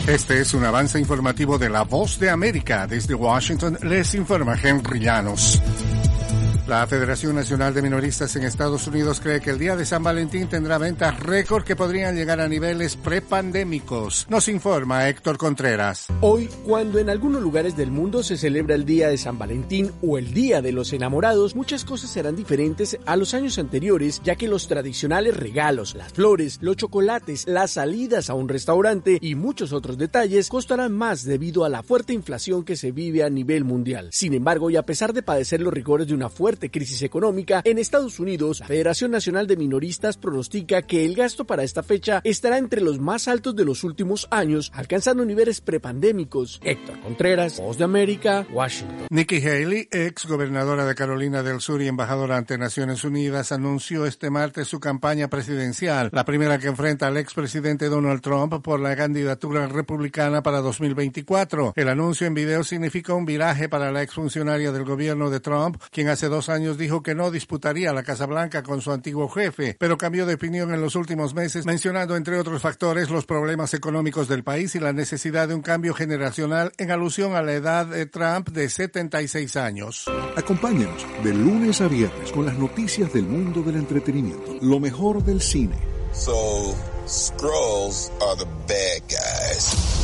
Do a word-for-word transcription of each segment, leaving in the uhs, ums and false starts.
Este es un avance informativo de La Voz de América. Desde Washington les informa Henry Llanos. La Federación Nacional de Minoristas en Estados Unidos cree que el día de San Valentín tendrá ventas récord que podrían llegar a niveles prepandémicos. Nos informa Héctor Contreras. Hoy, cuando en algunos lugares del mundo se celebra el Día de San Valentín o el Día de los Enamorados, muchas cosas serán diferentes a los años anteriores, ya que los tradicionales regalos, las flores, los chocolates, las salidas a un restaurante y muchos otros detalles costarán más debido a la fuerte inflación que se vive a nivel mundial. Sin embargo, y a pesar de padecer los rigores de una fuerte crisis económica, en Estados Unidos, la Federación Nacional de Minoristas pronostica que el gasto para esta fecha estará entre los más altos de los últimos años, alcanzando niveles prepandémicos. Héctor Contreras, Voz de América, Washington. Nikki Haley, ex gobernadora de Carolina del Sur y embajadora ante Naciones Unidas, anunció este martes su campaña presidencial, la primera que enfrenta al expresidente Donald Trump por la candidatura republicana para dos mil veinticuatro. El anuncio en video significa un viraje para la exfuncionaria del gobierno de Trump, quien hace dos años dijo que no disputaría la Casa Blanca con su antiguo jefe, pero cambió de opinión en los últimos meses, mencionando entre otros factores los problemas económicos del país y la necesidad de un cambio generacional en alusión a la edad de Trump de setenta y seis años. Acompáñanos de lunes a viernes con las noticias del mundo del entretenimiento, lo mejor del cine. So, Skrulls are the bad guys.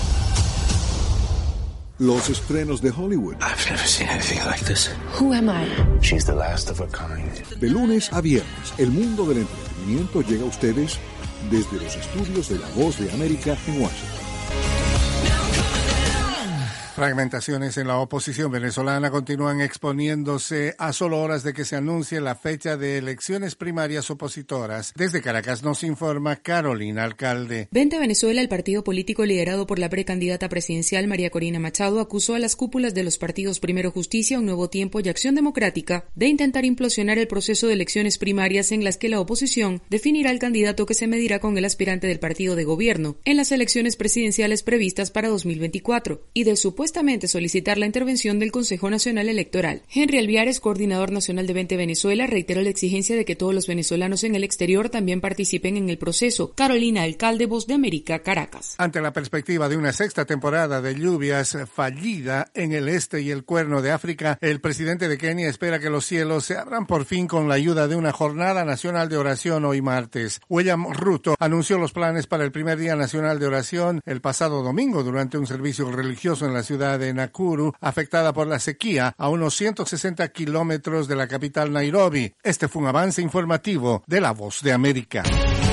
Los estrenos de Hollywood. I've never seen anything like this. Who am I? She's the last of her kind. De lunes a viernes, el mundo del entretenimiento llega a ustedes desde los estudios de La Voz de América en Washington. Fragmentaciones en la oposición venezolana continúan exponiéndose a solo horas de que se anuncie la fecha de elecciones primarias opositoras. Desde Caracas nos informa Carolina Alcalde. Vente Venezuela, el partido político liderado por la precandidata presidencial María Corina Machado, acusó a las cúpulas de los partidos Primero Justicia, Un Nuevo Tiempo y Acción Democrática de intentar implosionar el proceso de elecciones primarias en las que la oposición definirá el candidato que se medirá con el aspirante del partido de gobierno en las elecciones presidenciales previstas para dos mil veinticuatro y de supuestamente solicitar la intervención del Consejo Nacional Electoral. Henry Alviares, coordinador nacional de Vente Venezuela, reiteró la exigencia de que todos los venezolanos en el exterior también participen en el proceso. Carolina Alcalde, Voz de América, Caracas. Ante la perspectiva de una sexta temporada de lluvias fallida en el este y el Cuerno de África, el presidente de Kenia espera que los cielos se abran por fin con la ayuda de una jornada nacional de oración hoy martes. William Ruto anunció los planes para el primer día nacional de oración el pasado domingo durante un servicio religioso en la ciudad de Nakuru, afectada por la sequía a unos ciento sesenta kilómetros de la capital Nairobi. Este fue un avance informativo de La Voz de América.